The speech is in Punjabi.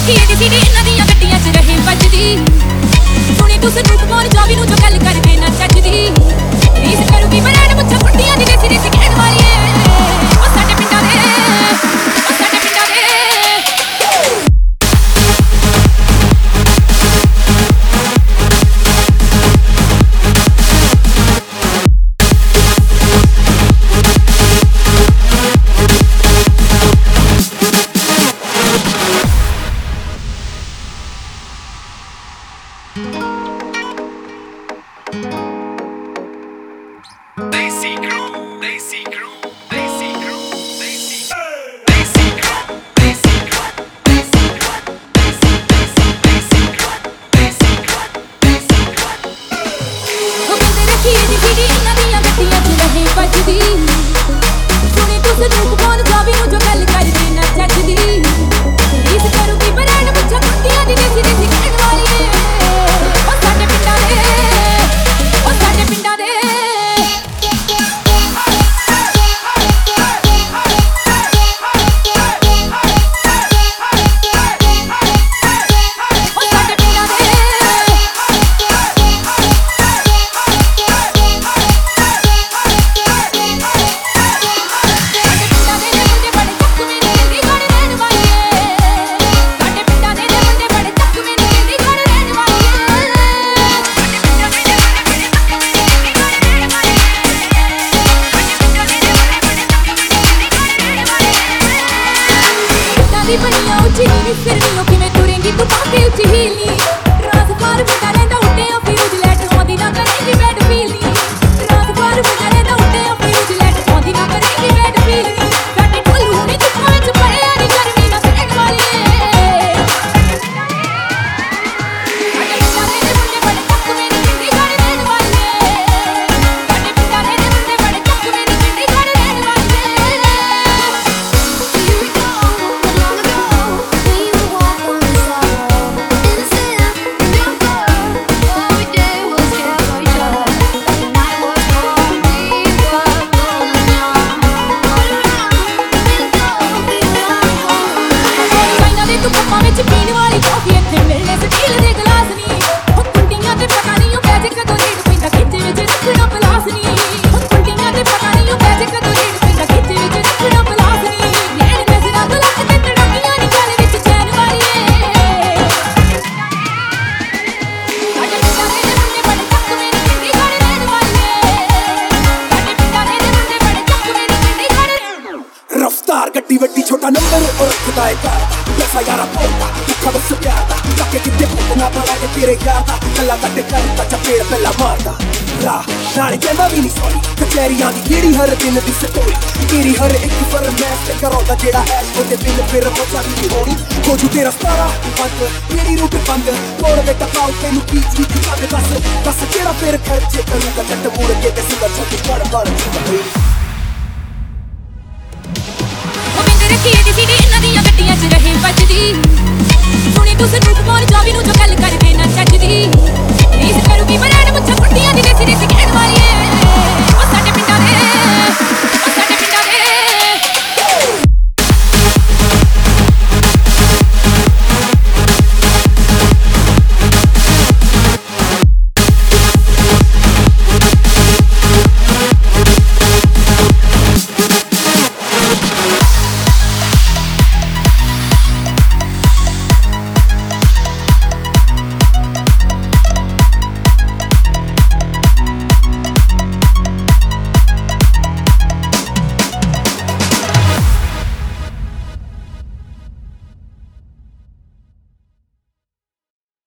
ਰੱਖੀ ਏਡੀ ਸੀਡੀ ਇਹਨਾਂ ਦੀਆਂ ਗੱਡੀਆਂ 'ਚ ਰਹੇ ਵੱਜਦੀ। ਸੁਣੀ ਤੂੰ ਸਰੂਪ ਕੌਣ ਜਾਵੀ ਨੂੰ ਜੋ ਗੱਲ ਕਰਦੇ ਨਾ ਚੱਜਦੀ। ਰੀਸ ਕਰੂਗੀ ਬਰੈਣ ਮੁੱਛਾਂ ਫੁੱਟੀਆਂ ਦੀ ਦੇਸੀ ਦੇਸੀ ਕਹਿਣ ਵਾਲੀਏ। ਉਹ ਸਾਡੇ ਪਿੰਡਾਂ ਦੇ, ਉਹ ਸਾਡੇ ਪਿੰਡਾਂ ਦੇ। ਗੱਡੀ ਵੱਡੀ ਛੋਟਾ ਨੰਬਰ ਉਹ ਰੱਖਦਾ ਏ ਕਾਰ ਪੈਸਾ ਯਾਰਾ ਪੌਂਦਾ ਦੁੱਖਾ ਬਸ ਪਿਆਰਦਾ ਚੱਕੇ ਕਿਤੇ ਪੁੱਤਨਾ ਬੜਾ ਕੇ ਤੇਰੇ ਯਾਰ ਦਾ ਕੱਲਾ ਕੱਟ ਕਰਦਾ ਚਪੇੜ ਪਹਿਲਾ ਮਾਰਦਾ ਰਾ ਨਾਲੇ ਕਹਿੰਦਾ ਵੀ ਨਹੀਂ ਸੌਰੀ ਕਚਹਿਰੀਆਂ ਦੀ ਕਿਹੜੀ ਹਰ ਦਿਨ ਦੀ ਸਟੋਰੀ ਤੇਰੀ ਹਰ ਇੱਕ ਫਰਮੈਸ਼ ਤੇ ਕਰਾਉਂਦਾ ਜਿਹੜਾ ਐਸ਼ ਉਹਦੇ ਬਿੱਲ ਫਿਰ ਮੋਚਾ ਵੀ ਹੋਣੀ ਹੋ ਜੂ ਤੇਰਾ ਸਾਰਾ ਬੰਦ ਮੇਰੀ ਰੂਟ ਬੰਦ ਤੋੜ ਦੇ ਟਪਾਉ ਤੈਨੂੰ ਕੀ ਚੀਜ਼ ਚਾਹੇ ਬਸ ਕਿਹੜਾ ਫਿਰ ਖਰਚੇ ਕਰੂਗਾ ਜੱਟ ਮੂੜ ਕੇ ਤੇ ਸੁਦਾ ਛੱਡ ਬੜ ਰੱਖੀ ਏਡੀ ਸੀਡੀ ਇਹਨਾਂ ਦੀਆਂ ਗੱਡੀਆਂ 'ਚ ਰਹੇ ਵੱਜਦੀ। ਸੁਣੀ ਤੂੰ ਸਰੂਪ